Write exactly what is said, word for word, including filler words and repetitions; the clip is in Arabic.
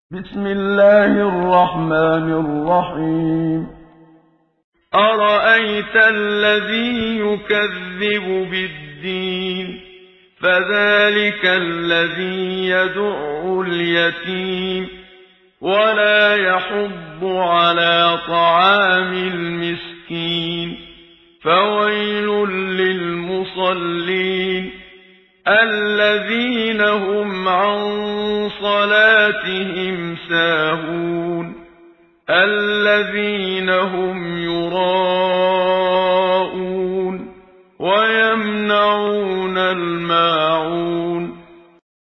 بسم الله الرحمن الرحيم أرأيت الذي يكذب بالدين فذلك الذي يدع اليتيم ولا يحض على طعام المسكين فويل للمصلين الذين هم عن صلاتهم ساهون الذين هم يراءون ويمنعون الماعون